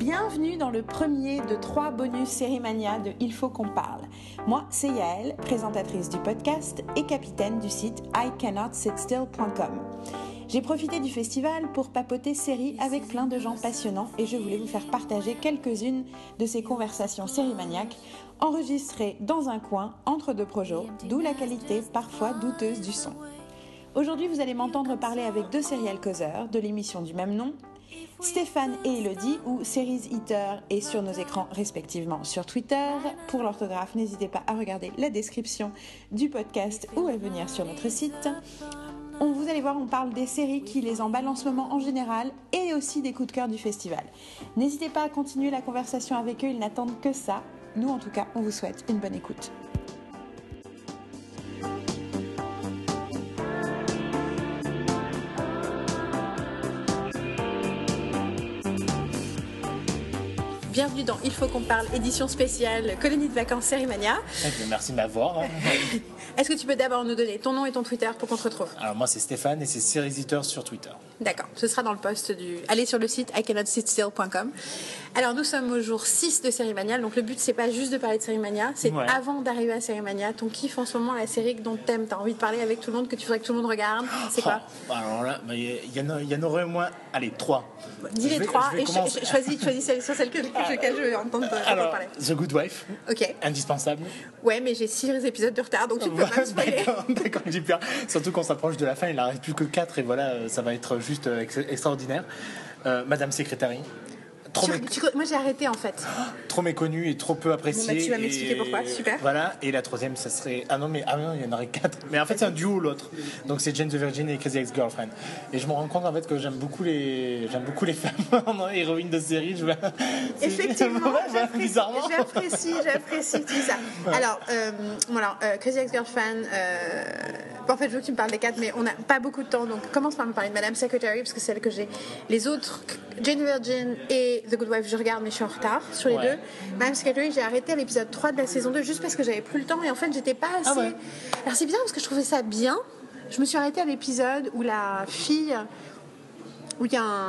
Bienvenue dans le premier de 3 bonus Sérimania de Il faut qu'on parle. Moi, c'est Yael, présentatrice du podcast et capitaine du site ICannotSitStill.com. J'ai profité du festival pour papoter séries avec plein de gens passionnants et je voulais vous faire partager quelques-unes de ces conversations sérimaniaques enregistrées dans un coin entre deux projets, d'où la qualité parfois douteuse du son. Aujourd'hui, vous allez m'entendre parler avec 2 serial causeurs de l'émission du même nom, Stéphane et Elodie, ou Series Eater, et sur nos écrans respectivement sur Twitter. Pour l'orthographe, n'hésitez pas à regarder la description du podcast ou à venir sur notre site. Vous allez voir, on parle des séries qui les emballent en ce moment en général et aussi des coups de cœur du festival. N'hésitez pas à continuer la conversation avec eux, ils n'attendent que ça. Nous, en tout cas, on vous souhaite une bonne écoute. Bienvenue dans Il faut qu'on parle, édition spéciale Colonie de vacances Sérimania. Merci de m'avoir. Est-ce que tu peux d'abord nous donner ton nom et ton Twitter pour qu'on te retrouve ? Alors moi c'est Stéphane et c'est Series Eater sur Twitter. D'accord, ce sera dans le post du... Allez sur le site ICannotSitStill.com. Alors nous sommes au jour 6 de Sérimania, donc le but c'est pas juste de parler de Sérimania, c'est avant d'arriver à Sérimania, ton kiff en ce moment, la série dont t'as envie de parler avec tout le monde, que tu voudrais que tout le monde regarde, c'est quoi ? Alors là, il y en aurait au moins, 3. Dis les 3 et choisis celle sur laquelle je vais entendre parler. The Good Wife, ok. Indispensable. Ouais, mais j'ai 6 épisodes de retard, donc tu peux pas me spoiler. D'accord, j'ai peur. Surtout qu'on s'approche de la fin, il n'en reste plus que 4 et voilà, ça va être juste extraordinaire. Madame Secretary. Moi j'ai arrêté en fait. Trop méconnu et trop peu apprécié. Tu vas m'expliquer pourquoi, super. Voilà, et la 3e, ça serait. Ah non, il y en aurait 4. Mais en fait, c'est un duo l'autre. Donc c'est Jane the Virgin et Crazy Ex-Girlfriend. Et je me rends compte en fait que j'aime beaucoup les femmes en héroïnes de série. Effectivement, bizarrement. J'apprécie tout ça. Ouais. Alors, Crazy Ex-Girlfriend. En fait, je veux que tu me parles des 4, mais on n'a pas beaucoup de temps. Donc commence par me parler de Madame Secretary, parce que c'est celle que j'ai. Les autres, Jane the Virgin et The Good Wife, je regarde, mais je suis en retard sur les deux. Madame Secretary, j'ai arrêté à l'épisode 3 de la saison 2 juste parce que j'avais plus le temps et en fait, j'étais pas assez. Ah ouais. Alors, c'est bizarre parce que je trouvais ça bien. Je me suis arrêtée à l'épisode où la fille. Où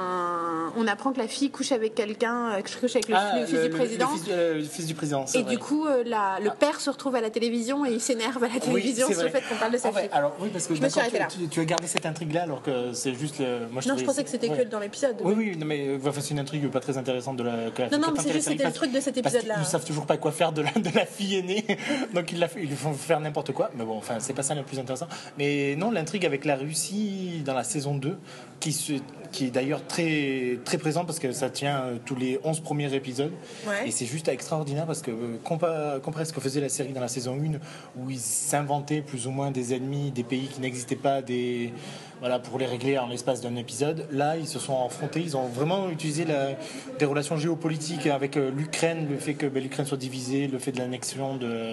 on apprend que la fille couche avec quelqu'un, couche avec le fils du président. Le fils du président. Et vrai. Du coup, le père se retrouve à la télévision et il s'énerve à la télévision sur le fait qu'on parle de sa fille. Alors oui, parce que tu as gardé cette intrigue-là alors que c'est juste le. Moi, je pensais que c'était que dans l'épisode. Oui, non, mais c'est une intrigue pas très intéressante de la. Non, mais c'est juste c'était le truc de cet épisode-là. Ils ne savent toujours pas quoi faire de la fille aînée, donc ils font faire n'importe quoi. Mais bon, enfin, c'est pas ça le plus intéressant. Mais non, l'intrigue avec la Russie dans la saison 2, qui est d'ailleurs très, très présent parce que ça tient tous les 11 premiers épisodes. Ouais. Et c'est juste extraordinaire parce que comparé à ce que faisait la série dans la saison 1 où ils s'inventaient plus ou moins des ennemis, des pays qui n'existaient pas, pour les régler en l'espace d'un épisode, là ils se sont affrontés, ils ont vraiment utilisé des relations géopolitiques avec l'Ukraine, le fait que l'Ukraine soit divisée, le fait de l'annexion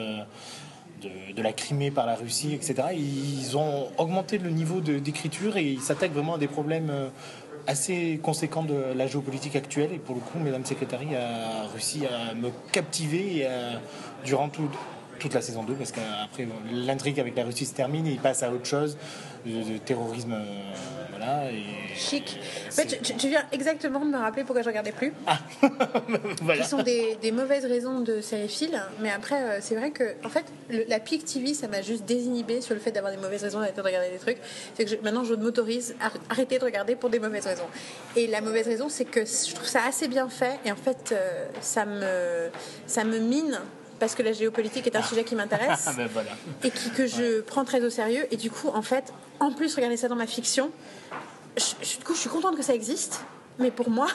de la Crimée par la Russie, etc. Ils ont augmenté le niveau d'écriture et ils s'attaquent vraiment à des problèmes assez conséquents de la géopolitique actuelle. Et pour le coup, Mesdames Secretary a réussi à me captiver durant toute la saison 2, parce qu'après l'intrigue avec la Russie se termine et il passe à autre chose, de terrorisme, chic. En fait, tu viens exactement de me rappeler pourquoi je regardais plus. Voilà. Qui sont des mauvaises raisons de sériphiles, mais après c'est vrai que en fait la Peak TV ça m'a juste désinhibé sur le fait d'avoir des mauvaises raisons d'arrêter de regarder des trucs. C'est que maintenant je m'autorise à arrêter de regarder pour des mauvaises raisons. Et la mauvaise raison c'est que je trouve ça assez bien fait et en fait ça me mine. Parce que la géopolitique est un sujet qui m'intéresse et que je prends très au sérieux. Et du coup, en fait, en plus, regarder ça dans ma fiction, je suis contente que ça existe. Mais pour moi,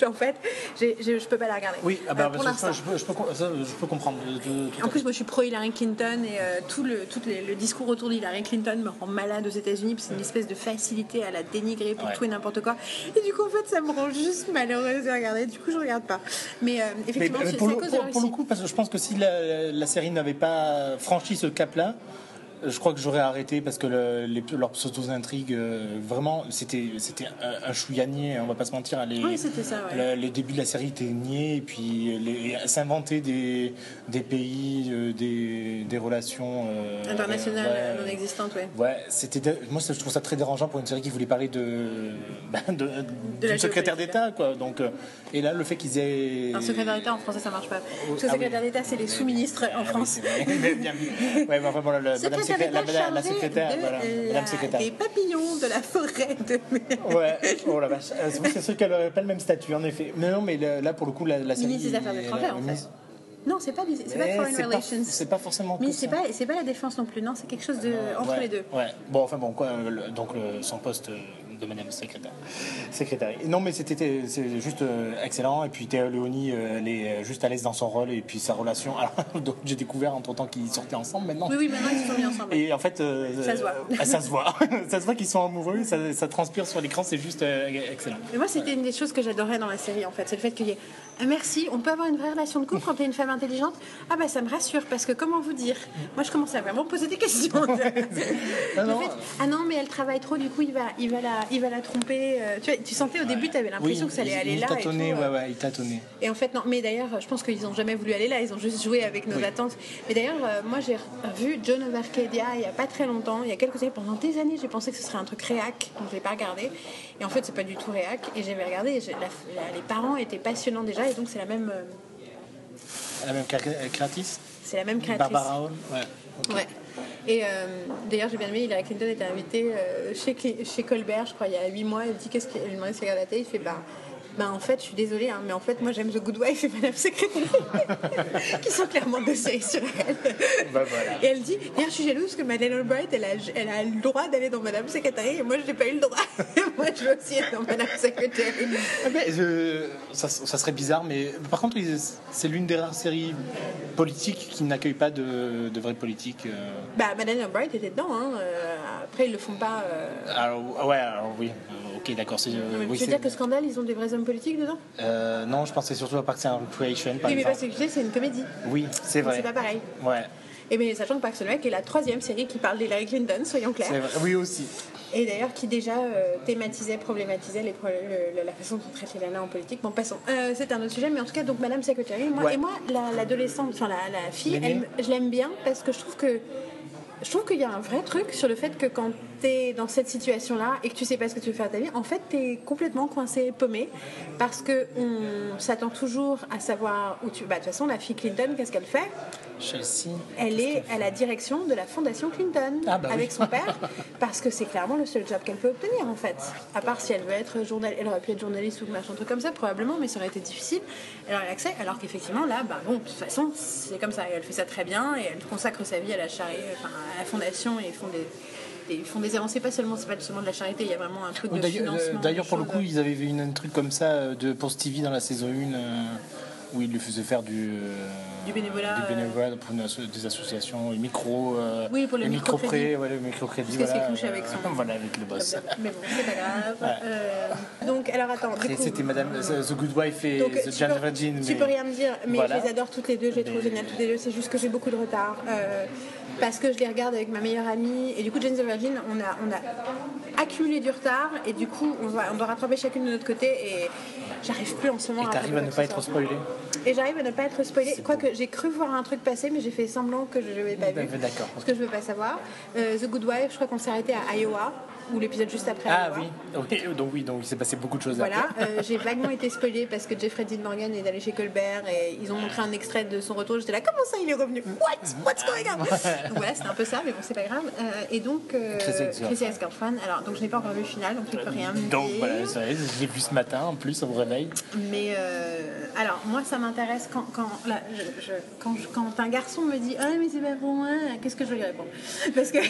je peux pas la regarder. Oui, pour l'instant. Je peux comprendre. En plus, moi, je suis pro Hillary Clinton et tout le discours autour d'Hillary Clinton me rend malade aux États-Unis. Parce que c'est une espèce de facilité à la dénigrer pour tout et n'importe quoi. Et du coup, en fait, ça me rend juste malheureuse de regarder. Du coup, je regarde pas. Mais effectivement, c'est à cause de la Russie. Pour le coup, parce que je pense que si la série n'avait pas franchi ce cap-là, je crois que j'aurais arrêté parce que leurs pseudo-intrigues, vraiment, c'était un chouïa niais, on va pas se mentir. Oui, c'était ça, ouais. Les débuts de la série étaient niais, et puis s'inventer des pays, des relations internationales non existantes, ouais. Ouais, moi je trouve ça très dérangeant pour une série qui voulait parler d'une secrétaire d'État, quoi. Donc, et là, le fait qu'ils aient... Un secrétaire d'État en français ça marche pas. Parce que secrétaire d'État c'est les sous-ministres en France. Bien vu. Ouais, mais enfin bon, la secrétaire, voilà, madame secrétaire. Des papillons de la forêt de mer. Ouais, oh la vache. C'est sûr qu'elle n'aurait pas le même statut, en effet. Mais non, mais là pour le coup, la série. Ministre des Affaires étrangères, en fait. Non, c'est pas Foreign Relations. C'est pas forcément. Mais c'est pas la défense non plus. Non, c'est quelque chose entre les deux. Ouais. Bon, enfin bon, quoi. Donc son poste de madame secrétaire. Non, mais c'est juste excellent. Et puis Théa Leoni, elle est juste à l'aise dans son rôle et puis sa relation. Alors, donc j'ai découvert entre temps qu'ils sortaient ensemble maintenant. Oui, maintenant ils sont mis ensemble. Et en fait, ça se voit. Ça se voit. Ça se voit qu'ils sont amoureux. Ça transpire sur l'écran. C'est juste excellent. Et moi, c'était une des choses que j'adorais dans la série. En fait, c'est le fait qu'il y ait merci, on peut avoir une vraie relation de couple quand t'es une femme intelligente. Ah bah ça me rassure parce que comment vous dire, moi je commençais à vraiment poser des questions. Non mais elle travaille trop, du coup il va la tromper. Tu sentais au début, t'avais l'impression que ça allait aller là. Il tâtonnait. Et en fait non, mais d'ailleurs je pense qu'ils ont jamais voulu aller là, ils ont juste joué avec nos attentes. Mais d'ailleurs moi j'ai vu Joan of Arcadia il y a pas très longtemps, il y a quelques années, pendant des années j'ai pensé que ce serait un truc réac, donc je l'ai pas regardé. Et en fait c'est pas du tout réac. Et j'avais regardé, et les parents étaient passionnants déjà. Et donc c'est la même créatrice. C'est la même créatrice. Barbara Hall. Ouais. Et d'ailleurs j'ai bien aimé, Hillary Clinton était invitée chez Colbert, je crois, il y a 8 mois. Elle dit elle lui demandait si elle regarde la télé. Il fait en fait, je suis désolée, mais en fait, moi j'aime The Good Wife et Madame Secrétaire, qui sont clairement deux séries sur elle. Voilà. Et elle dit, d'ailleurs, je suis jalouse que Madeleine Albright, elle a le droit d'aller dans Madame Secrétaire et moi je n'ai pas eu le droit. Moi je veux aussi être dans Madame Secrétaire. Ça serait bizarre, mais par contre, c'est l'une des rares séries politiques qui n'accueille pas de vraie politique. Madeleine Albright était dedans, hein. Après ils le font pas. Alors oui. Ok, d'accord. Tu veux dire que Scandale, ils ont des vrais hommes politiques dedans? Non, je pensais surtout à Parks and Recreation. Oui, mais parce que c'est une comédie. Oui, c'est vrai. Donc, c'est pas pareil. Ouais. Et bien, sachant que Parks and Rec est la 3e série qui parle d'Hillary Clinton, soyons clairs. C'est vrai. Oui, aussi. Et d'ailleurs, qui déjà problématisait la façon dont on traite les nanas en politique. Bon, passons. C'est un autre sujet, mais en tout cas, donc Madame Secretary. Et moi, l'adolescente, enfin la fille, je l'aime bien parce que je trouve qu'il y a un vrai truc sur le fait que quand t'es dans cette situation-là et que tu sais pas ce que tu veux faire de ta vie, en fait t'es complètement coincé, paumé, parce que on s'attend toujours à savoir où tu... de toute façon, la fille Clinton, qu'est-ce qu'elle fait? Chelsea. Elle est à la direction de la fondation Clinton avec son père, parce que c'est clairement le seul job qu'elle peut obtenir en fait. À part si elle veut être journaliste, elle aurait pu être journaliste ou machin truc comme ça probablement, mais ça aurait été difficile. Elle aurait l'accès, alors qu'effectivement là, de toute façon c'est comme ça. Et elle fait ça très bien et elle consacre sa vie à la charité, à la fondation, et ils font des avancées, c'est pas seulement de la charité, il y a vraiment un truc de financement. D'ailleurs pour le coup ils avaient vu un truc comme ça pour Stevie dans la saison 1 où ils lui faisaient faire du bénévolat pour des associations, les micros, pour le microcrédit. Le microcrédit. Parce qu'il couche avec son... Voilà, avec le boss. Mais bon, c'est pas grave. Donc, alors attends. Après, c'était Madame The Good Wife et The Jane Virgin. Tu peux rien me dire, mais je les adore toutes les deux, je les trouve géniales toutes les deux. C'est juste que j'ai beaucoup de retard. Parce que je les regarde avec ma meilleure amie. Et du coup, Jane the Virgin, on a accumulé du retard. Et du coup, on doit rattraper chacune de notre côté. Et j'arrive plus en ce moment. Et t'arrives à ne pas être spoilée. Et j'arrive à ne pas être spoilée. Quoique j'ai cru voir un truc passer, mais j'ai fait semblant que je ne l'avais pas vu. D'accord. Parce que je ne veux pas savoir. The Good Wife, je crois qu'on s'est arrêté à Iowa, ou l'épisode juste après. Donc il s'est passé beaucoup de choses. Voilà, j'ai vaguement été spoilée parce que Jeffrey Dean Morgan est allé chez Colbert et ils ont montré un extrait de son retour. J'étais là, comment ça il est revenu? What's going on? Donc voilà, c'était un peu ça, mais bon, c'est pas grave. Et donc, Crazy Ex-Girlfriend. Alors, donc je n'ai pas encore vu le final, donc je ne peux rien me dire. Donc voilà, je l'ai vu ce matin en plus au réveil. Mais alors, moi ça m'intéresse quand un garçon me dit ah mais c'est pas pour moi, qu'est-ce que je vais lui répondre? Parce que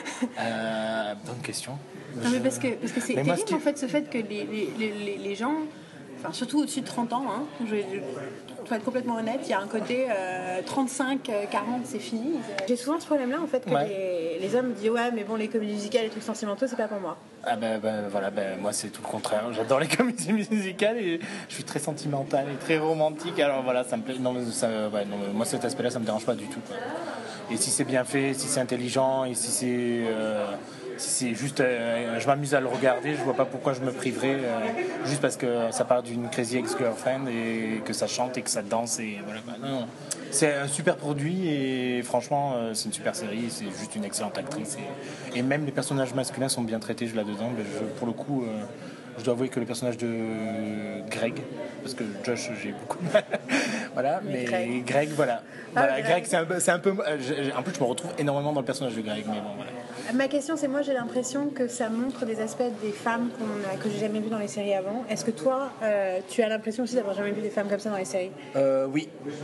bonne question. Non, mais parce que c'est terrible en fait, ce fait que les gens, enfin surtout au-dessus de 30 ans, hein, pour être complètement honnête, il y a un côté 35, 40, c'est fini. J'ai souvent ce problème-là en fait que les hommes disent ouais mais bon les comédies musicales et les trucs sentimentaux c'est pas pour moi. Moi c'est tout le contraire. J'adore les comédies musicales et je suis très sentimental et très romantique. Alors voilà, ça me plaît. Moi cet aspect-là ça me dérange pas du tout, quoi. Et si c'est bien fait, si c'est intelligent, et si c'est juste, je m'amuse à le regarder, je vois pas pourquoi je me priverais juste parce que ça part d'une Crazy Ex-Girlfriend et que ça chante et que ça danse et voilà. Non. C'est un super produit et franchement c'est une super série, c'est juste une excellente actrice et même les personnages masculins sont bien traités là-dedans. Mais pour le coup, je dois avouer que le personnage de Greg, parce que Josh j'ai beaucoup de mal, voilà, mais Greg voilà. Greg c'est un peu, en plus je me retrouve énormément dans le personnage de Greg, mais bon voilà. Ma question, c'est moi, j'ai l'impression que ça montre des aspects des femmes que j'ai jamais vues dans les séries avant. Est-ce que toi, tu as l'impression aussi d'avoir jamais vu des femmes comme ça dans les séries ? Oui.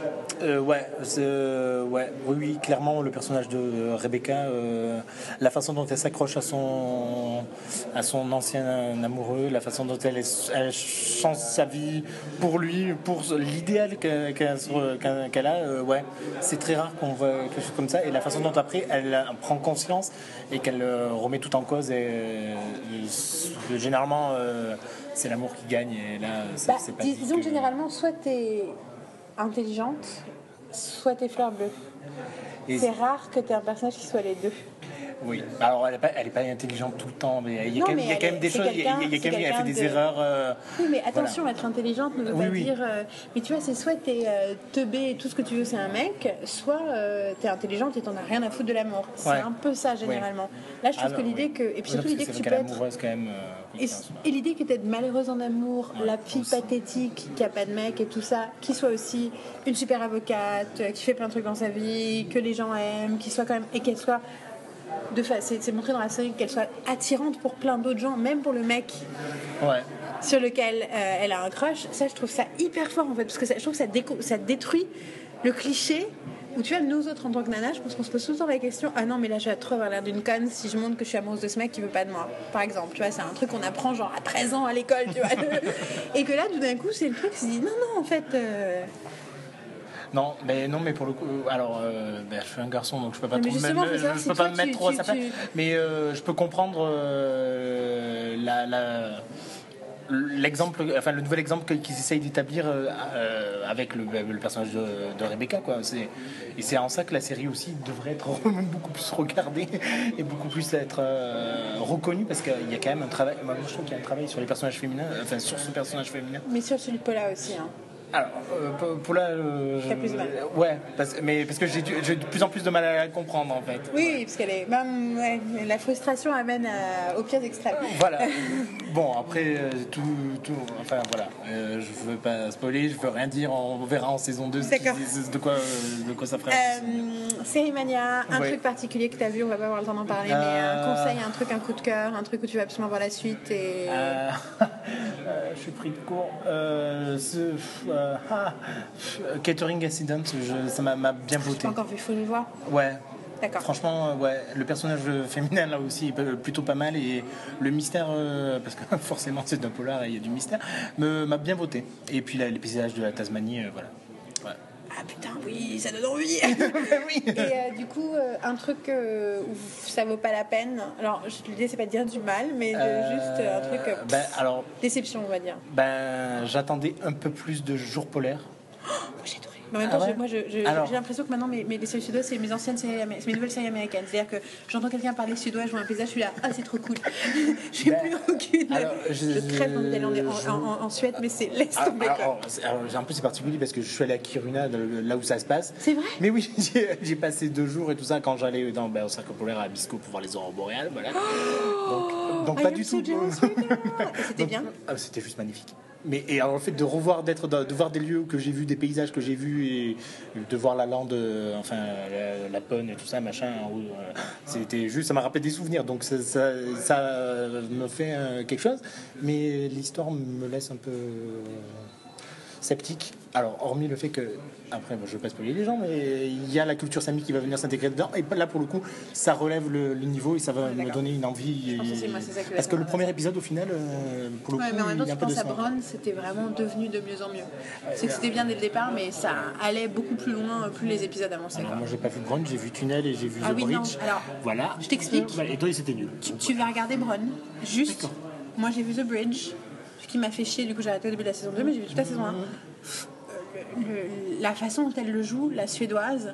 Oui, clairement, le personnage de Rebecca, la façon dont elle s'accroche à son ancien amoureux, la façon dont elle change sa vie pour lui, pour l'idéal qu'elle a, c'est très rare qu'on voit quelque chose comme ça. Et la façon dont après elle prend conscience et qu'elle remet tout en cause, généralement c'est l'amour qui gagne. Et là, c'est pas disons que généralement, soit t'es intelligente, soit t'es fleur bleue. C'est rare que t'aies un personnage qui soit les deux. Oui, alors elle est pas intelligente tout le temps, mais il y a quand même des choses, elle fait des erreurs. Oui, mais attention, voilà. Être intelligente ne veut pas dire. Mais tu vois, c'est soit t'es teubé et tout ce que tu veux, c'est un mec, soit t'es intelligente et t'en as rien à foutre de l'amour. C'est un peu ça généralement. Là, je trouve que l'idée que. Et puis surtout l'idée que tu peux être. Amoureuse quand même. Et l'idée que d'être malheureuse en amour, la fille pathétique qui a pas de mec et tout ça, qui soit aussi une super avocate, qui fait plein de trucs dans sa vie, que les gens aiment, qui soit quand même. Et qu'elle soit. C'est montré dans la série qu'elle soit attirante pour plein d'autres gens, même pour le mec sur lequel elle a un crush. Ça, je trouve ça hyper fort en fait, parce que je trouve que ça détruit le cliché où tu vois, nous autres en tant que nana, je pense qu'on se pose tout le temps la question, ah non mais là je vais trop avoir l'air d'une conne si je montre que je suis amoureuse de ce mec qui veut pas de moi, par exemple. Tu vois, c'est un truc qu'on apprend genre à 13 ans à l'école, tu vois. Et que là tout d'un coup c'est le truc qui se dit non en fait Non, mais pour le coup, alors, je suis un garçon, donc je peux pas trop je peux pas me mettre trop à sa place. Mais je peux comprendre l'exemple, enfin le nouvel exemple qu'ils essayent d'établir avec le personnage de Rebecca, quoi. Et c'est en ça que la série aussi devrait être beaucoup plus regardée et beaucoup plus être reconnue, parce qu'il y a quand même un travail. Moi, je trouve qu'il y a un travail sur les personnages féminins, enfin sur ce personnage féminin. Mais sur celui de Paula aussi, hein. Alors, pour là, t'as plus de mal. Ouais, parce que j'ai de plus en plus de mal à la comprendre en fait. Oui, parce qu'elle est. La frustration amène aux pires extrêmes. Voilà. Bon, après, enfin voilà. Je veux pas spoiler, je veux rien dire. On verra en saison 2 de quoi ça fera. Série Mania, un truc particulier que tu as vu, on va pas avoir le temps d'en parler, mais un conseil, un truc, un coup de cœur, un truc où tu vas absolument voir la suite. Et... je suis pris de court. Catering Incident, ça m'a bien voté. Pas encore vu, il faut le voir. Ouais. D'accord. Franchement, le personnage féminin là aussi est plutôt pas mal, et le mystère, parce que forcément c'est d'un polar et il y a du mystère, m'a bien voté. Et puis là, les paysages de la Tasmanie, voilà. Ouais. Ah putain, oui, ça donne envie. Oui. Et du coup, un truc où ça vaut pas la peine. Alors, l'idée c'est pas de dire du mal, mais juste un truc. Alors, déception, on va dire. J'attendais un peu plus de Jours polaires. J'ai adoré. Mais en même temps, j'ai l'impression que maintenant mes séries sudouaises, c'est mes anciennes séries, c'est mes nouvelles séries américaines. C'est-à-dire que j'entends quelqu'un parler suédois, je vois un paysage, je suis là, ah c'est trop cool. J'ai plus aucune. Je crève d'envie d'aller en Suède, mais c'est laisse tomber. En plus c'est particulier parce que je suis allé à Kiruna, là où ça se passe. C'est vrai. Mais oui, j'ai passé 2 jours et tout ça quand j'allais au cercle polaire à Abisko pour voir les aurores boréales. Voilà. Donc pas du tout. C'était bien. C'était juste magnifique. Et alors le fait de revoir, de voir des lieux que j'ai vus, des paysages que j'ai vus, et de voir la lande, enfin la Pone et tout ça, machin, c'était juste, ça m'a rappelé des souvenirs, donc ça me fait quelque chose, mais l'histoire me laisse un peu sceptique. Alors, hormis le fait que, après, je ne veux pas spoiler les gens, mais il y a la culture sami qui va venir s'intégrer dedans, et là, pour le coup, ça relève le niveau et ça va me donner une envie. Parce que le premier épisode, au final, pour le coup, mais en même temps, il y a tu un peu de penses à Bronn, c'était vraiment devenu de mieux en mieux. C'est que c'était bien dès le départ, mais ça allait beaucoup plus loin, plus les épisodes avançaient. Moi, j'ai pas vu Bronn, j'ai vu Tunnel et j'ai vu The Bridge. Non. Alors, voilà. Je t'explique. Et toi, c'était nul. Tu vas regarder Bronn, juste. D'accord. Moi, j'ai vu The Bridge, ce qui m'a fait chier, du coup, j'ai arrêté au début de la saison 2, mais j'ai vu toute la saison 1. La façon dont elle le joue, la suédoise,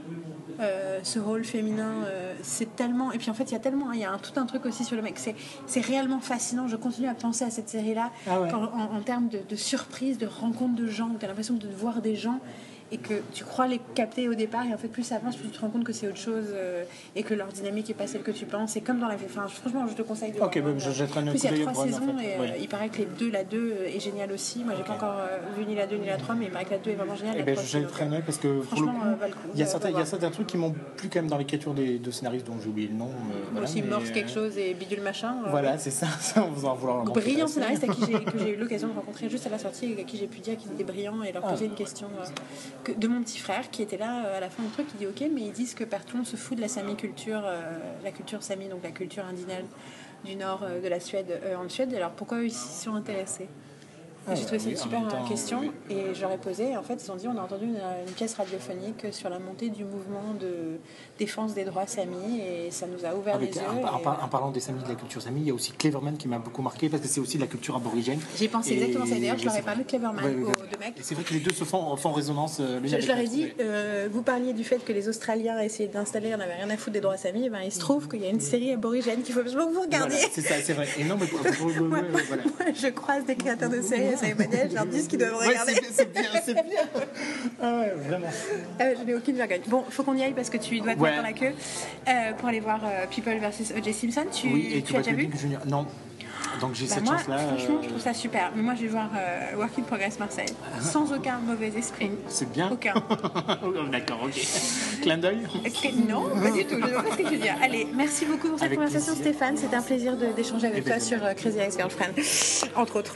ce rôle féminin, c'est tellement... Et puis en fait, il y a tout un truc aussi sur le mec. C'est réellement fascinant. Je continue à penser à cette série-là en termes de surprise, de rencontre de gens, où tu as l'impression de voir des gens et que tu crois les capter au départ, et en fait plus ça avance, plus tu te rends compte que c'est autre chose, et que leur dynamique n'est pas celle que tu penses. C'est comme dans la vie. Enfin, franchement, je te conseille de voir. Ok, je jetterai un coup plus il y d'œil a 3 saisons, en fait. et il paraît que la 2 est géniale aussi. Moi, j'ai pas encore vu ni la 2 ni la 3, mais il paraît que la 2 est vraiment géniale. Je jetterai un œil parce que pour le coup, il y a certains trucs qui m'ont plu quand même dans l'écriture de scénaristes dont j'ai oublié le nom. Voilà, aussi Morse quelque chose et Bidule machin. Voilà, c'est ça, on va en vouloir. Brillant scénariste que j'ai eu l'occasion de rencontrer juste à la sortie, et à qui j'ai pu dire qu'ils étaient brillants et leur poser une question de mon petit frère qui était là à la fin du truc. Il dit ok, mais ils disent que partout on se fout de la samiculture, la culture sami, donc la culture indigène du nord de la Suède, en Suède. Alors pourquoi eux ils s'y sont intéressés? J'ai trouvé ça une super question, et je leur ai posé, et en fait ils ont dit on a entendu une pièce radiophonique sur la montée du mouvement de défense des droits samis, et ça nous a ouvert les yeux. En parlant des samis, de la culture sami, il y a aussi Cleverman qui m'a beaucoup marqué parce que c'est aussi de la culture aborigène. J'ai pensé exactement ça, d'ailleurs je leur ai parlé de Cleverman aux deux mecs. Et c'est vrai que les deux se font résonance. Je leur ai dit, vous parliez du fait que les Australiens essayaient d'installer, on n'avait rien à foutre des droits samis, ben, il se trouve qu'il y a une série aborigène qu'il faut absolument que vous regardiez. Voilà, c'est ça, c'est vrai. Et non, mais voilà. Moi, je croise des créateurs de séries à Saïmania, je leur dis ce qu'ils doivent regarder. C'est bien. Ah ouais, vraiment. Je n'ai aucune vergogne. Bon, faut qu'on y aille parce que tu dois te mettre dans la queue pour aller voir People vs O.J. Simpson. Tu as déjà vu? Non. Donc j'ai cette chance-là. Franchement, je trouve ça super. Mais moi, je vais voir Work in Progress Marseille, sans aucun mauvais esprit. C'est bien. Aucun. D'accord, ok. Clin d'œil? Non, pas du tout. Je ne sais pas ce que je veux dire. Allez, merci beaucoup pour cette conversation, Stéphane. C'était un plaisir d'échanger avec toi sur Crazy Ex-Girlfriend, entre autres.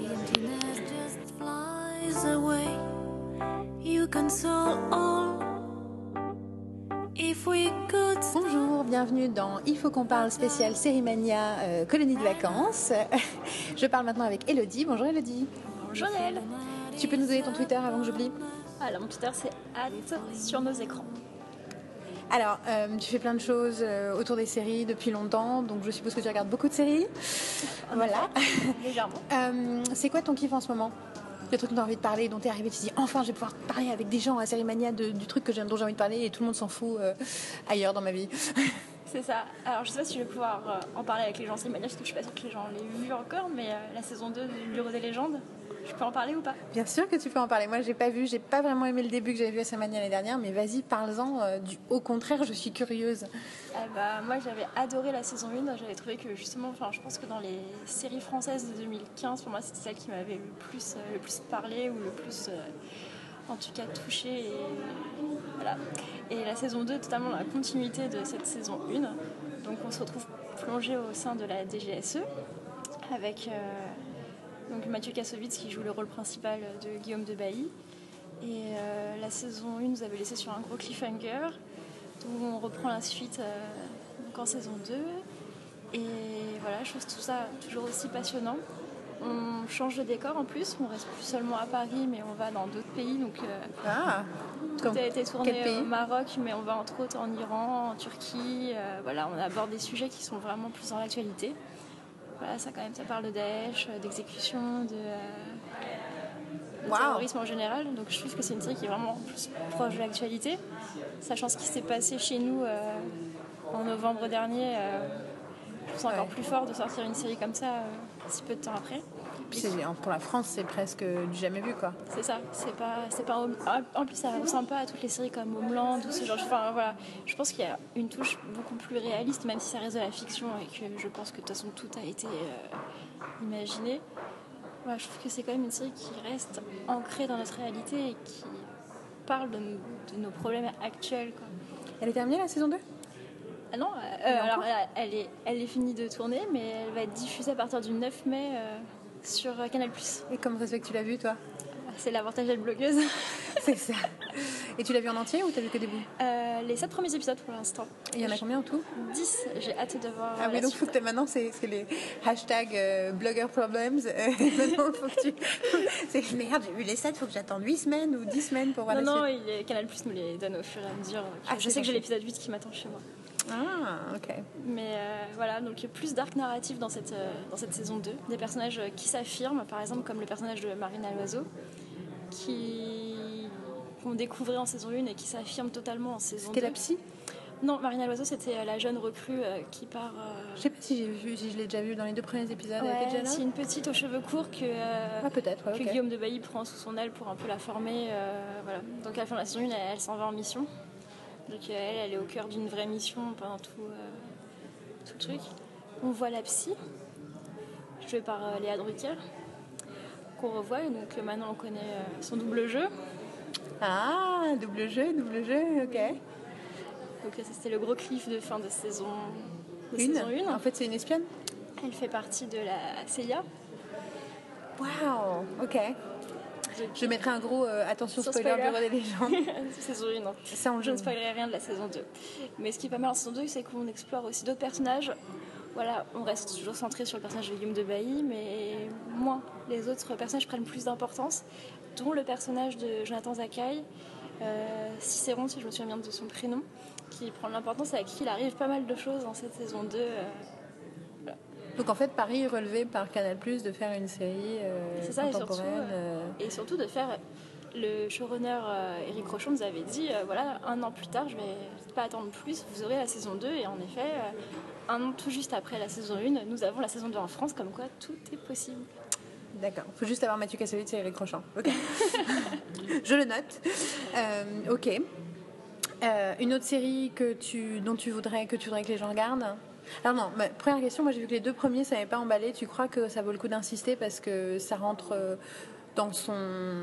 Bonjour, bienvenue dans Il faut qu'on parle spécial Sérimania, colonie de vacances. Je parle maintenant avec Elodie. Bonjour Elodie. Bonjour Yael. Tu peux nous donner ton Twitter avant que j'oublie? Alors mon Twitter c'est @surnosécrans. Alors, tu fais plein de choses autour des séries depuis longtemps, donc je suppose que tu regardes beaucoup de séries. Voilà. Légèrement. C'est quoi ton kiff en ce moment? Le truc dont tu as envie de parler, dont tu es arrivé, tu te dis enfin je vais pouvoir parler avec des gens à Sérimania du truc dont j'ai envie de parler, et tout le monde s'en fout ailleurs dans ma vie. C'est ça. Alors je sais pas si je vais pouvoir en parler avec les gens Sérimania, parce que je suis pas sûre que les gens l'aient vu encore, mais la saison 2 du Bureau des légendes, je peux en parler ou pas? Bien sûr que tu peux en parler. Moi j'ai pas vraiment aimé le début que j'avais vu à Sérimania l'année dernière, mais vas-y, parle-en. Au contraire, je suis curieuse. Moi j'avais adoré la saison 1, j'avais trouvé que justement, je pense que dans les séries françaises de 2015, pour moi c'était celle qui m'avait le plus parlé, ou le plus en tout cas touché, et voilà. Et la saison 2 totalement la continuité de cette saison 1, donc on se retrouve plongé au sein de la DGSE avec donc Mathieu Kassovitz qui joue le rôle principal de Guillaume de Bailly, et la saison 1 nous avait laissé sur un gros cliffhanger où on reprend la suite donc en saison 2, et voilà, je trouve tout ça toujours aussi passionnant. On change de décor en plus, on reste plus seulement à Paris, mais on va dans d'autres pays, donc tout a été tourné au Maroc, mais on va entre autres en Iran, en Turquie, voilà, on aborde des sujets qui sont vraiment plus dans l'actualité. Voilà, ça parle de Daesh, d'exécution, de terrorisme en général, donc je trouve que c'est une série qui est vraiment plus proche de l'actualité, sachant ce qui s'est passé chez nous en novembre dernier. Je trouve ça encore plus fort de sortir une série comme ça si peu de temps après. Puis pour la France, c'est presque du jamais vu, quoi. C'est ça, c'est pas en plus ça ressemble pas à toutes les séries comme Homeland ou ce genre. Voilà, je pense qu'il y a une touche beaucoup plus réaliste, même si ça reste de la fiction, et que je pense que de toute façon tout a été imaginé. Voilà, je trouve que c'est quand même une série qui reste ancrée dans notre réalité et qui parle de nos problèmes actuels, quoi. Elle est terminée la saison 2? Ah non, alors elle est finie de tourner, mais elle va être diffusée à partir du 9 mai sur Canal+. Et comment ça se fait que tu l'as vue, toi? C'est l'avantage d'être blogueuse. C'est ça. Et tu l'as vu en entier ou t'as vu que des bouts? Les 7 premiers épisodes pour l'instant. Et il y en a combien en tout? 10. J'ai hâte de voir. Ah oui, donc maintenant c'est les hashtags blogger problems. Maintenant, faut que tu... c'est merde, j'ai vu les 7, faut que j'attende 8 semaines ou 10 semaines pour voir la suite. Non, Canal+ nous les donne au fur et à mesure. Je sais que j'ai l'épisode 8 qui m'attend chez moi. Ah, ok. Mais voilà, donc il y a plus d'arc narratif dans cette saison 2. Des personnages qui s'affirment, par exemple comme le personnage de Marina Loiseau, qui qu'on découvrait en saison 1 et qui s'affirme totalement en saison 2. C'était la psy ? Non, Marina Loiseau, c'était la jeune recrue qui part... Je sais pas si je l'ai déjà vue dans les 2 premiers épisodes. Ouais, Elle était déjà là ? c'est une petite aux cheveux courts que, peut-être, que Guillaume de Bailly prend sous son aile pour un peu la former. Voilà. Donc à la fin de la saison 1, elle s'en va en mission. Donc elle est au cœur d'une vraie mission pendant tout le truc. On voit la psy, jouée par Léa Drucker, qu'on revoit. Donc maintenant on connaît son double jeu. Ah, double jeu, ok. Donc ça, c'était le gros cliff de fin de saison 1. En fait, c'est une espionne ? Elle fait partie de la CIA. Waouh, ok. Je mettrai un gros attention spoiler Bureau des légendes. Saison 1, non. Ça, je ne spoilerai rien de la saison 2. Mais ce qui est pas mal en saison 2, c'est qu'on explore aussi d'autres personnages. Voilà, on reste toujours centré sur le personnage de Guillaume de Bailly, mais moins. Les autres personnages prennent plus d'importance, dont le personnage de Jonathan Zakaï, Cicéron, si je me souviens bien de son prénom, qui prend de l'importance, avec qui il arrive pas mal de choses dans cette saison 2. Voilà. Donc en fait, Paris est relevé par Canal+ de faire une série contemporaine. Et surtout de faire... Le showrunner Éric Rochon nous avait dit, voilà, 1 an plus tard, je vais pas attendre plus, vous aurez la saison 2. Et en effet, 1 an tout juste après la saison 1, nous avons la saison 2 en France, comme quoi tout est possible. D'accord, faut juste avoir Mathieu Kassovitz et Éric Rochon. Ok. Je le note. Ok. Une autre série dont tu voudrais que les gens regardent ? Alors non, première question, moi j'ai vu que les 2 premiers ça n'avait pas emballé. Tu crois que ça vaut le coup d'insister parce que ça rentre dans son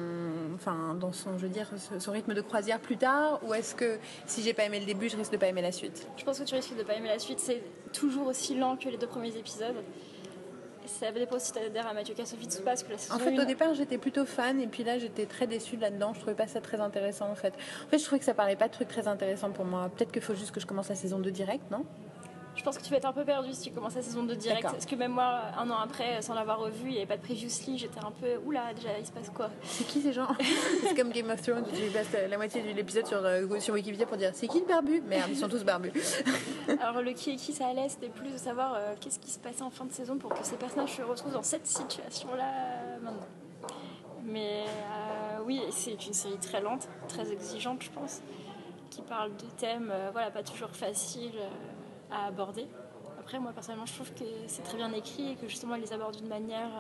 rythme de croisière plus tard, ou est-ce que si j'ai pas aimé le début, je risque de pas aimer la suite ? Je pense que tu risques de pas aimer la suite. C'est toujours aussi lent que les 2 premiers épisodes. Ça dépend si tu adhères à Mathieu Kassovitz ou pas, parce que la saison 1... au départ, j'étais plutôt fan, et puis là, j'étais très déçue là-dedans. Je trouvais pas ça très intéressant, en fait. Je trouvais que ça parlait pas de trucs très intéressants pour moi. Peut-être qu'il faut juste que je commence la saison 2 direct, non ? Je pense que tu vas être un peu perdu si tu commences la saison 2 direct. D'accord. Parce que même moi, 1 an après, sans l'avoir revu, il n'y avait pas de previously, j'étais un peu... Oula, déjà, il se passe quoi ? C'est qui ces gens ? C'est comme Game of Thrones, où tu passes la moitié de l'épisode sur Wikipédia pour dire c'est qui le barbu ? Merde, ils sont tous barbus. Alors le qui est qui, ça allait, c'était plus de savoir qu'est-ce qui se passait en fin de saison pour que ces personnages se retrouvent dans cette situation-là maintenant. Mais oui, c'est une série très lente, très exigeante, je pense, qui parle de thèmes pas toujours faciles à aborder. Après, moi, personnellement, je trouve que c'est très bien écrit et que justement, elle les aborde d'une manière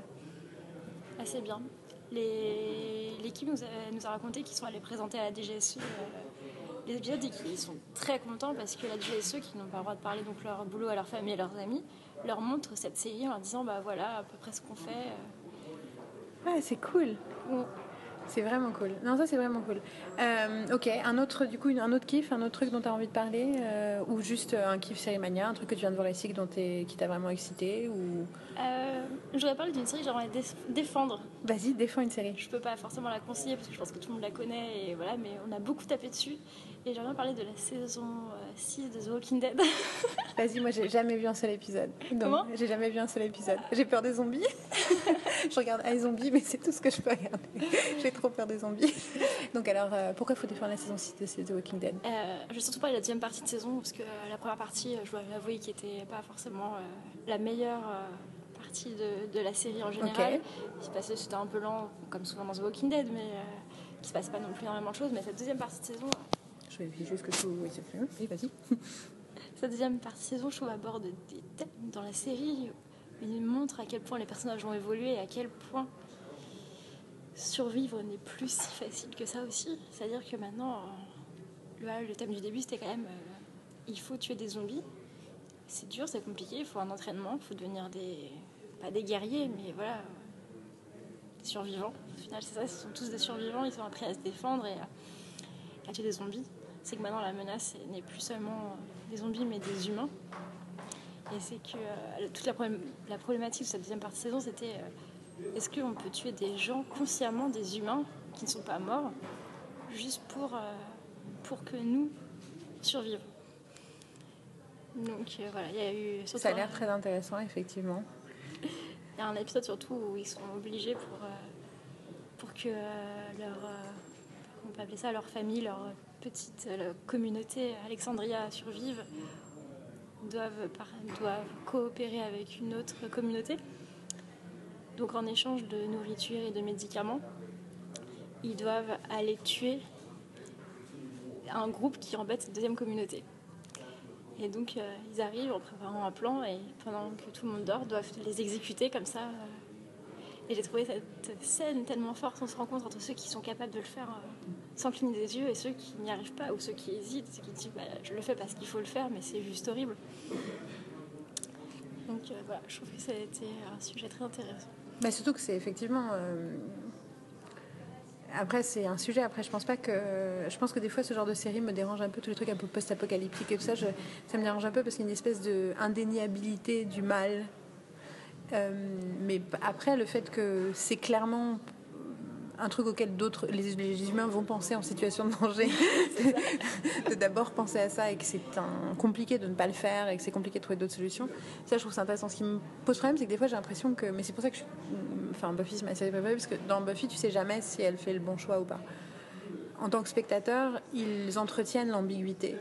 assez bien. L'équipe nous a raconté qu'ils sont allés présenter à la DGSE les épisodes et qu'ils sont très contents parce que la DGSE, qui n'ont pas le droit de parler donc leur boulot à leur famille et leurs amis, leur montre cette série en leur disant voilà à peu près ce qu'on fait. Ouais, c'est cool. C'est vraiment cool. Non, ça c'est vraiment cool. Ok, un autre kiff, un autre truc dont tu as envie de parler, ou juste un kiff série mania, un truc que tu viens de voir ici qui t'a vraiment excité ou... Je voudrais parler d'une série que j'aimerais défendre. Vas-y, défends une série. Je peux pas forcément la conseiller parce que je pense que tout le monde la connaît et voilà, mais on a beaucoup tapé dessus. Et j'aimerais parler de la saison 6 de The Walking Dead. Vas-y, moi j'ai jamais vu un seul épisode. Comment ? J'ai jamais vu un seul épisode. J'ai peur des zombies. Je regarde les zombies, mais c'est tout ce que je peux regarder. J'ai trop peur des zombies. Donc alors, pourquoi il faut défendre la saison 6 de The Walking Dead ? Je vais surtout parler de la deuxième partie de saison parce que la première partie, je dois avouer, qui était pas forcément la meilleure partie de la série en général. Okay. C'était un peu lent, comme souvent dans The Walking Dead, mais il se passe pas non plus énormément de choses. Mais cette deuxième partie de saison... Je vérifie juste que tout... Oui, vas-y. Cette deuxième partie de saison, je trouve, aborde des thèmes dans la série. Il montre à quel point les personnages ont évolué et à quel point survivre n'est plus si facile que ça aussi. C'est-à-dire que maintenant, le thème du début, c'était quand même il faut tuer des zombies. C'est dur, c'est compliqué, il faut un entraînement, il faut devenir pas des guerriers, mais voilà, des survivants. Au final, c'est ça, ce sont tous des survivants, ils sont appris à se défendre et à tuer des zombies. C'est que maintenant, la menace n'est plus seulement des zombies, mais des humains. Et c'est que toute la problématique de cette deuxième partie de saison, c'était est-ce qu'on peut tuer des gens consciemment, des humains qui ne sont pas morts, juste pour que nous survivions. Donc voilà, il y a eu... Ça a l'air très intéressant, effectivement. Il y a un épisode surtout où ils sont obligés pour que on peut appeler ça leur famille, leur petite communauté Alexandria survive, doivent coopérer avec une autre communauté. Donc en échange de nourriture et de médicaments. ils doivent aller tuer un groupe qui embête cette deuxième communauté. Et donc ils arrivent en préparant un plan et pendant que tout le monde dort, doivent les exécuter comme ça. Et j'ai trouvé cette scène tellement forte. On se rencontre entre ceux qui sont capables de le faire sans cligner des yeux et ceux qui n'y arrivent pas ou ceux qui hésitent, ceux qui disent je le fais parce qu'il faut le faire mais c'est juste horrible. Donc voilà, je trouve que ça a été un sujet très intéressant. Mais surtout que c'est effectivement... Après, c'est un sujet. Après, je pense que des fois, ce genre de série me dérange un peu, tous les trucs un peu post-apocalyptiques et tout ça. Ça me dérange un peu parce qu'il y a une espèce d'indéniabilité du mal. Mais après, le fait que c'est clairement un truc auquel les humains vont penser en situation de danger, de d'abord penser à ça et que c'est compliqué de ne pas le faire et que c'est compliqué de trouver d'autres solutions. Ça, je trouve ça intéressant. Ce qui me pose problème, c'est que des fois, j'ai l'impression que... Mais c'est pour ça que Buffy, c'est ma série préférée, parce que dans Buffy, tu sais jamais si elle fait le bon choix ou pas. En tant que spectateur, ils entretiennent l'ambiguïté.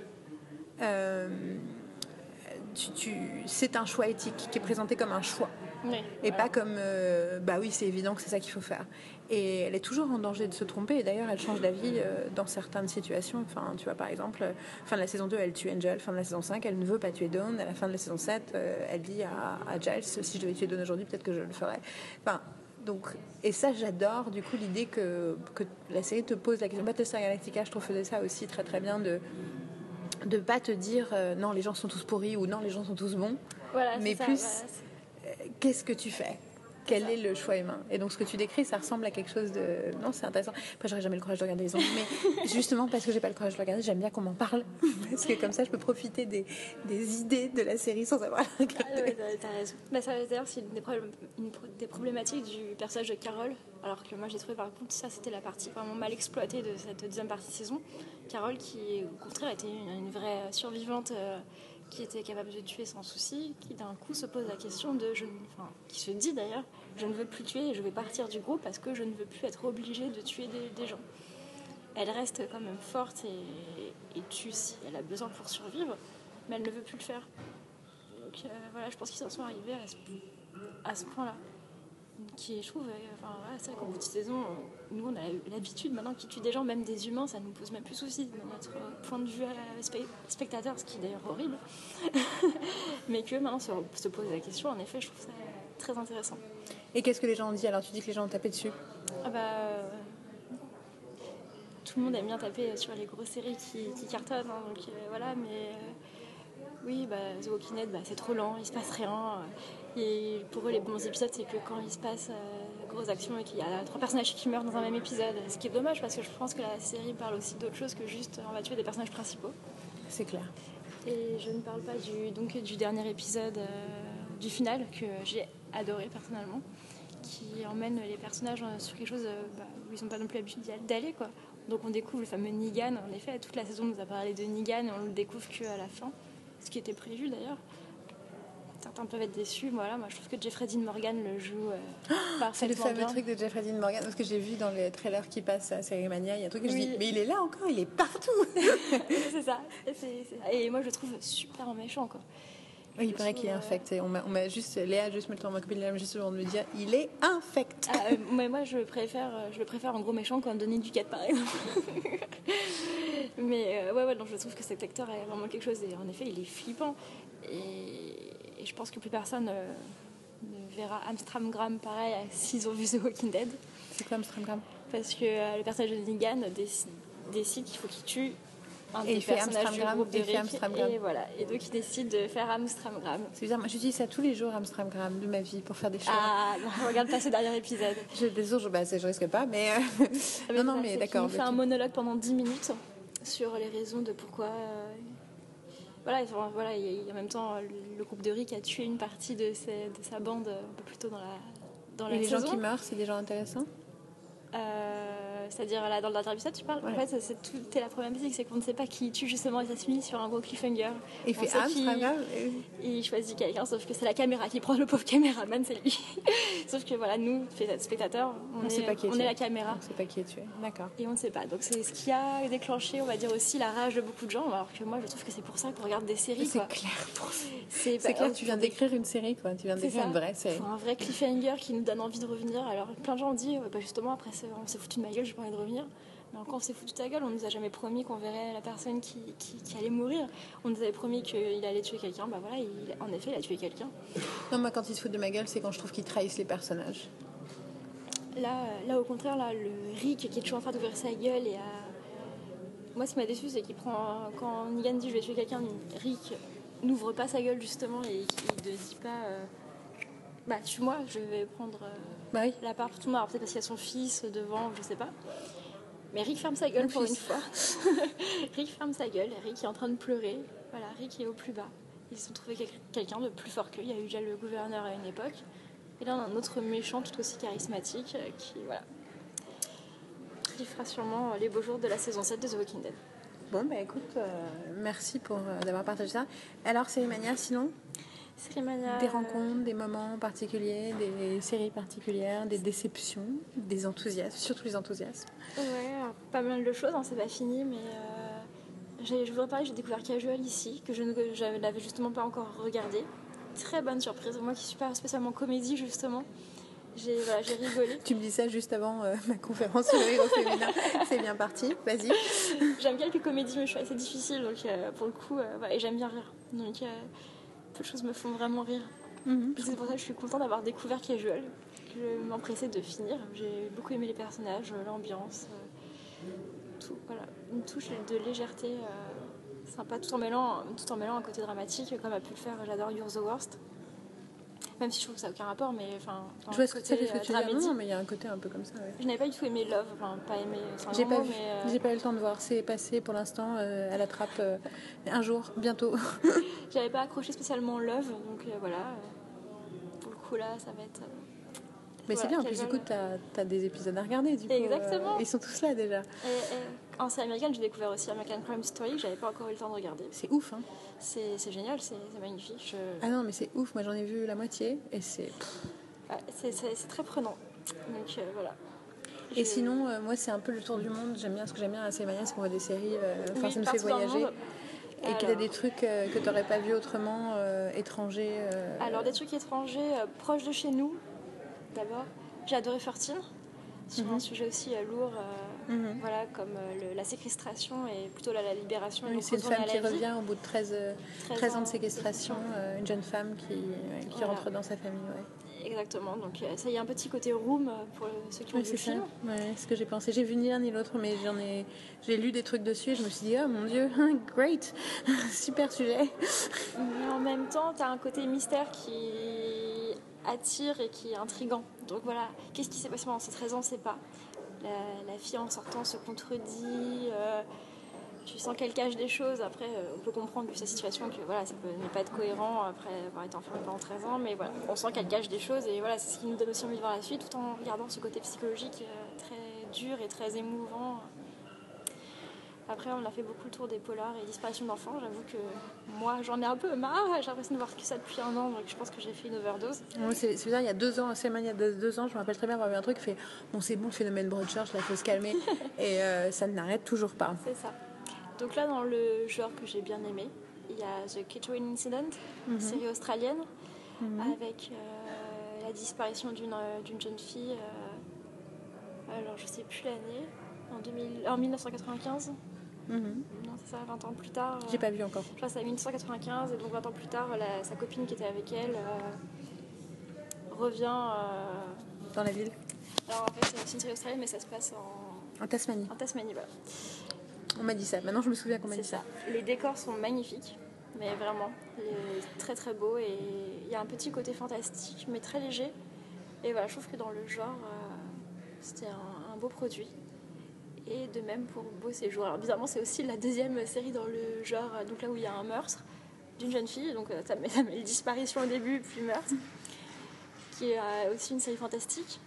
C'est un choix éthique qui est présenté comme un choix. Oui, et pas comme oui, c'est évident que c'est ça qu'il faut faire. Et elle est toujours en danger de se tromper, et d'ailleurs elle change d'avis dans certaines situations. Enfin, tu vois, par exemple, fin de la saison 2 elle tue Angel, fin de la saison 5 elle ne veut pas tuer Dawn, à la fin de la saison 7 elle dit à Giles, si je devais tuer Dawn aujourd'hui peut-être que je le ferais. Enfin, donc, et ça j'adore du coup l'idée que la série te pose la question. Battlestar Galactica, je trouve, faisait ça aussi très très bien, de pas te dire non les gens sont tous pourris ou non les gens sont tous bons, voilà, mais plus ça, qu'est-ce que tu fais, quel est le choix humain. Et donc ce que tu décris, ça ressemble à quelque chose de... Non, c'est intéressant. Après, j'aurais jamais le courage de regarder les autres, mais justement parce que j'ai pas le courage de regarder, j'aime bien qu'on m'en parle, parce que comme ça je peux profiter des idées de la série sans avoir la regarder. Ouais, t'as raison. Ça, d'ailleurs, c'est une des problématiques du personnage de Carol, alors que moi j'ai trouvé par contre ça c'était la partie vraiment mal exploitée de cette deuxième partie de saison. Carol qui au contraire était une vraie survivante qui était capable de tuer sans souci, qui d'un coup se pose la question qui se dit d'ailleurs, je ne veux plus tuer et je vais partir du groupe parce que je ne veux plus être obligée de tuer des gens. Elle reste quand même forte et tue si elle a besoin pour survivre, mais elle ne veut plus le faire. Donc voilà, je pense qu'ils en sont arrivés à ce point-là. Qui, je trouve, c'est vrai qu'au bout de saison, nous on a l'habitude maintenant qu'ils tuent des gens, même des humains, ça nous pose même plus souci de notre point de vue spectateur, ce qui est d'ailleurs horrible. Mais que maintenant se pose la question, en effet, je trouve ça très intéressant. Et qu'est-ce que les gens ont dit? Alors tu dis que les gens ont tapé dessus? Tout le monde aime bien taper sur les grosses séries qui cartonnent, hein, donc voilà, mais oui, The Walking Dead, c'est trop lent, il se passe rien. Et pour eux, les bons épisodes, c'est que quand il se passe grosses actions et qu'il y a 3 personnages qui meurent dans un même épisode. Ce qui est dommage parce que je pense que la série parle aussi d'autre chose que juste on va tuer des personnages principaux. C'est clair. Et je ne parle pas du dernier épisode, du final, que j'ai adoré personnellement, qui emmène les personnages sur quelque chose où ils n'ont pas non plus l'habitude d'aller, quoi. Donc on découvre le fameux Negan. En effet, toute la saison nous a parlé de Negan et on le découvre qu'à la fin, ce qui était prévu d'ailleurs. Certains peuvent être déçus. Voilà, moi je trouve que Jeffrey Dean Morgan le joue parfaitement. C'est le fameux bien. truc de Jeffrey Dean Morgan, parce que j'ai vu dans les trailers qui passent à Série Mania, il y a un truc que je dis, mais il est là encore, il est partout. C'est ça. Et moi je le trouve super méchant, quoi. Oui, il paraît qu'il est infect. Et on m'a juste, Léa, ma copine Léa, juste de me dire, il est infect. Mais moi je le préfère en gros méchant qu'en Denis Duquette par exemple. Mais donc je trouve que cet acteur est vraiment quelque chose. Et en effet, il est flippant. Et je pense que plus personne ne verra Amstram Graham pareil s'ils ont vu The Walking Dead. C'est quoi Amstram Graham? Parce que le personnage de Negan décide qu'il faut qu'il tue un et des personnages du groupe de Rick. Et voilà. Et donc il décide de faire Amstram Graham. C'est bizarre, moi j'utilise ça tous les jours, Amstram Graham, de ma vie, pour faire des choix. Ah, non, regarde pas ce dernier épisode. Des jours, je risque pas, mais... non, mais d'accord. Il fait un monologue pendant 10 minutes sur les raisons de pourquoi... Voilà, et en même temps, le groupe de Rick a tué une partie de sa bande un peu plus tôt dans la et les saison. gens qui meurent, c'est des gens intéressants? C'est-à-dire là dans le dernier épisode tu parles, ouais. En fait c'est la problématique, c'est qu'on ne sait pas qui tue justement, et ça se finit sur un gros cliffhanger. Il fait Amstram. Il choisit quelqu'un, sauf que c'est la caméra qui prend, le pauvre caméraman, c'est lui. Sauf que voilà, nous spectateurs, on est la caméra, on ne sait pas qui est tué, d'accord. Et on ne sait pas, donc c'est ce qui a déclenché, on va dire, aussi la rage de beaucoup de gens, alors que moi je trouve que c'est pour ça qu'on regarde des séries, c'est quoi. Clair pour ça. C'est clair, tu viens d'écrire une série, quoi. Tu viens d'écrire une vraie série. Un vrai cliffhanger qui nous donne envie de revenir. Alors plein de gens ont dit justement après on s'est foutu de ma gueule, j'ai pas permet de revenir. Mais quand on s'est foutu de ta gueule, on nous a jamais promis qu'on verrait la personne qui allait mourir. On nous avait promis qu'il allait tuer quelqu'un. Bah voilà, en effet, il a tué quelqu'un. Non, moi, quand ils se foutent de ma gueule, c'est quand je trouve qu'ils trahissent les personnages. Là, au contraire, là, le Rick qui est toujours en train d'ouvrir sa gueule et moi, ce qui m'a déçu, c'est qu'il prend... Quand Negan dit « je vais tuer quelqu'un », Rick n'ouvre pas sa gueule, justement, et qu'il ne dit pas « tue-moi, je vais prendre la part pour tout le monde ». Alors peut-être parce qu'il y a son fils devant, je sais pas. Mais Rick ferme sa gueule pour une fois. Rick ferme sa gueule, Rick est en train de pleurer. Voilà, Rick est au plus bas. Ils ont trouvé quelqu'un de plus fort qu'eux. Il y a eu déjà le gouverneur à une époque. Et là, on a un autre méchant tout aussi charismatique qui fera sûrement les beaux jours de la saison 7 de The Walking Dead. Bon, bah écoute, merci d'avoir partagé ça. Alors, Sérimania, sinon Sérimania... Des rencontres, des moments particuliers, des séries particulières, des déceptions, des enthousiasmes, surtout les enthousiasmes. Ouais, pas mal de choses, c'est pas fini, mais je voudrais parler, j'ai découvert Casual ici, que je n'avais justement pas encore regardé. Très bonne surprise, moi qui suis pas spécialement comédie justement. J'ai rigolé. Tu me dis ça juste avant ma conférence sur le héros féminin. C'est bien parti, vas-y. J'aime bien quelques comédies, mais je suis assez difficile, donc pour le coup, et j'aime bien rire. Donc peu de choses me font vraiment rire. C'est pour ça que je suis contente d'avoir découvert Casual. Je m'empressais de finir. J'ai beaucoup aimé les personnages, l'ambiance, tout. Voilà, une touche de légèreté sympa, tout en mêlant un côté dramatique, comme a pu le faire. J'adore You're the Worst. Même si je trouve que ça n'a aucun rapport, mais enfin. Je vois ce que tu veux dire, mais il y a un côté un peu comme ça. Ouais. Je n'avais pas du tout aimé Love, pas aimé. J'ai pas eu le temps de voir. C'est passé pour l'instant à la trappe un jour, bientôt. J'avais pas accroché spécialement Love, donc voilà. Pour le coup là, ça va être. Mais c'est bien, en plus du coup, t'as des épisodes à regarder. Du coup, exactement. Ils sont tous là déjà. En série américaine, j'ai découvert aussi American Crime Story, que j'avais pas encore eu le temps de regarder. C'est ouf, hein. C'est génial, c'est magnifique. Ah non, mais c'est ouf, moi j'en ai vu la moitié et c'est. Ouais, c'est très prenant. Donc voilà. Et sinon, moi c'est un peu le tour du monde. Ce que j'aime bien à Sérimania, c'est qu'on voit des séries, ça nous fait voyager. Et qu'il y a des trucs que tu n'aurais pas vu autrement, étrangers. Alors, des trucs étrangers proches de chez nous, d'abord. J'ai adoré 13, sur un sujet aussi lourd, voilà, comme la séquestration et plutôt la libération. Oui, c'est une femme qui revient au bout de 13 ans de séquestration, une jeune femme qui rentre dans sa famille. Ouais. Exactement, donc ça y a un petit côté room pour ceux qui ont vu le film. Ouais, c'est ce que j'ai pensé. J'ai vu ni l'un ni l'autre, mais j'ai lu des trucs dessus et je me suis dit, oh mon dieu, great, super sujet. Mais en même temps, tu as un côté mystère qui attire et qui est intriguant. Donc voilà, qu'est-ce qui s'est passé pendant ces 13 ans, on ne sait pas. La fille en sortant se contredit, tu sens qu'elle cache des choses. Après, on peut comprendre vu sa situation que voilà, ça n'est pas être cohérent après avoir été enfermée pendant 13 ans, mais voilà, on sent qu'elle cache des choses et voilà, c'est ce qui nous donne aussi envie de voir la suite, tout en regardant ce côté psychologique très dur et très émouvant. Après, on a fait beaucoup le tour des polars et disparitions d'enfants. J'avoue que moi, j'en ai un peu marre. J'ai l'impression de voir que ça depuis un an, donc je pense que j'ai fait une overdose. Oui, c'est bizarre, il y a 2 ans, il y a 2 ans, je me rappelle très bien avoir vu un truc qui fait bon, c'est bon, le phénomène Broadchurch, là, il faut se calmer. Et ça n'arrête toujours pas. C'est ça. Donc là, dans le genre que j'ai bien aimé, il y a The Kettering Incident, série australienne, avec la disparition d'une jeune fille, alors je sais plus l'année, en 1995. Non, c'est ça, 20 ans plus tard. J'ai pas vu encore. Je crois que c'est en 1995, et donc 20 ans plus tard, sa copine qui était avec elle revient... dans la ville. Alors en fait, c'est une série australienne, mais ça se passe en Tasmanie. En Tasmanie, voilà. On m'a dit ça. Maintenant, je me souviens qu'on m'a dit ça. Les décors sont magnifiques, mais vraiment, très très beaux. Et il y a un petit côté fantastique, mais très léger. Et voilà, je trouve que dans le genre, c'était un beau produit. Et de même pour Beau Séjour. Alors bizarrement, c'est aussi la deuxième série dans le genre, donc là où il y a un meurtre d'une jeune fille. Donc ça met disparition au début, puis meurtre. Qui est aussi une série fantastique,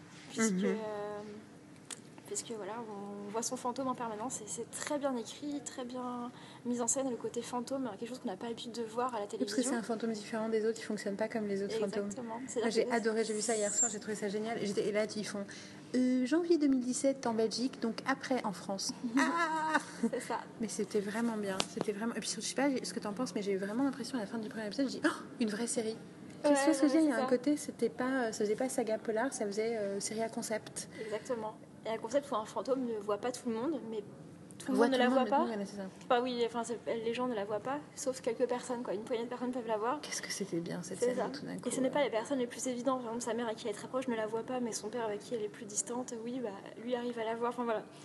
puisque voilà, on voit son fantôme en permanence et c'est très bien écrit, très bien mis en scène, le côté fantôme, quelque chose qu'on n'a pas l'habitude de voir à la télévision. Parce que c'est un fantôme différent des autres, il ne fonctionne pas comme les autres fantômes. Moi, j'ai adoré, j'ai vu ça hier soir, j'ai trouvé ça génial. Et là, ils font janvier 2017 en Belgique, donc après en France. C'est ça. Mais c'était vraiment bien, c'était vraiment... Et puis je sais pas ce que tu en penses, mais j'ai eu vraiment l'impression à la fin du premier épisode, je dis une vraie série. Tu sais ce que il y a un côté, ça faisait pas saga polar, ça faisait série à concept. Exactement. et un concept où un fantôme ne voit pas tout le monde, mais tout le monde ne la voit pas. Enfin, oui, les gens ne la voient pas, sauf quelques personnes, quoi. Une poignée de personnes peuvent la voir. Qu'est-ce que c'était bien cette scène tout d'un coup. Et ce n'est pas les personnes les plus évidentes. Par exemple, sa mère avec qui elle est très proche ne la voit pas, mais son père avec qui elle est plus distante, oui, bah, lui arrive à la voir. Enfin voilà.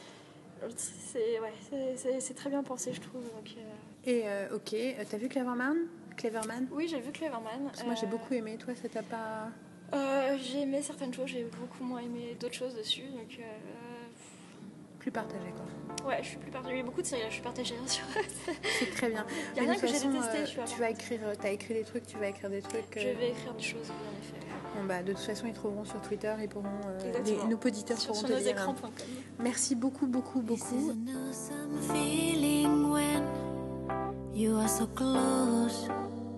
C'est très bien pensé, je trouve. Donc, Et ok, t'as vu Cleverman? Oui, j'ai vu Cleverman. Parce que moi j'ai beaucoup aimé. Toi, ça t'a pas... J'ai aimé certaines choses, j'ai beaucoup moins aimé d'autres choses dessus. Donc, plus partagé, quoi. Ouais, je suis plus partagée. Il y a beaucoup de séries, je suis partagée sur. C'est très bien. Il y a rien que j'ai détesté, tu vas écrire, t'as écrit des trucs, tu vas écrire des trucs. Je vais écrire des choses, oui, en effet. Bon, bah, de toute façon, ils trouveront sur Twitter, ils pourront, nos auditeurs pourront sur te nos lire. écrans.com. Merci beaucoup. You are so close.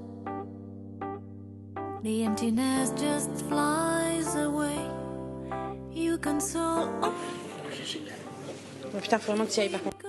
The emptiness just flies away. You console. Oh putain, faut vraiment que tu y ailles par contre.